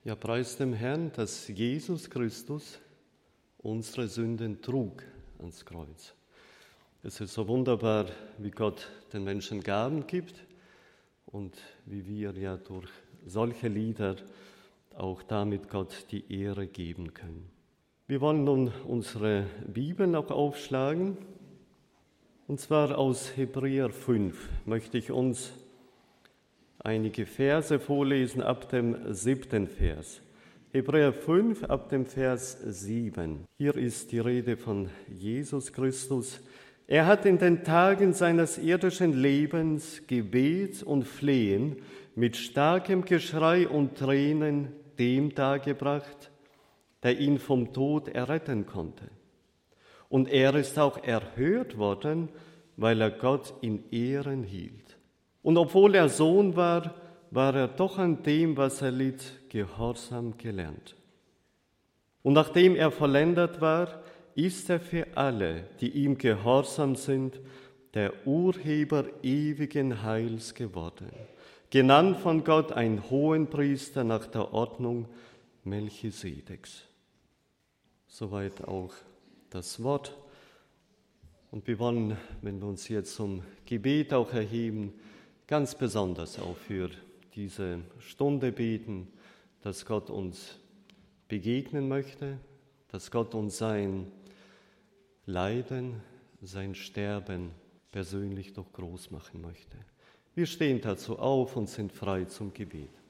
Ja, preis dem Herrn, dass Jesus Christus unsere Sünden trug ans Kreuz. Es ist so wunderbar, wie Gott den Menschen Gaben gibt und wie wir ja durch solche Lieder auch damit Gott die Ehre geben können. Wir wollen nun unsere Bibel noch aufschlagen, und zwar aus Hebräer 5 möchte ich uns einige Verse vorlesen ab dem 7. Vers. Hebräer 5 ab dem Vers 7. Hier ist die Rede von Jesus Christus. Er hat in den Tagen seines irdischen Lebens Gebet und Flehen mit starkem Geschrei und Tränen dem dargebracht, der ihn vom Tod erretten konnte. Und er ist auch erhört worden, weil er Gott in Ehren hielt. Und obwohl er Sohn war, war er doch an dem, was er litt, gehorsam gelernt. Und nachdem er vollendet war, ist er für alle, die ihm gehorsam sind, der Urheber ewigen Heils geworden, genannt von Gott ein Hohenpriester nach der Ordnung Melchisedeks. Soweit auch das Wort. Und wir wollen, wenn wir uns jetzt zum Gebet auch erheben, ganz besonders auch für diese Stunde beten, dass Gott uns begegnen möchte, dass Gott uns sein Leiden, sein Sterben persönlich doch groß machen möchte. Wir stehen dazu auf und sind frei zum Gebet.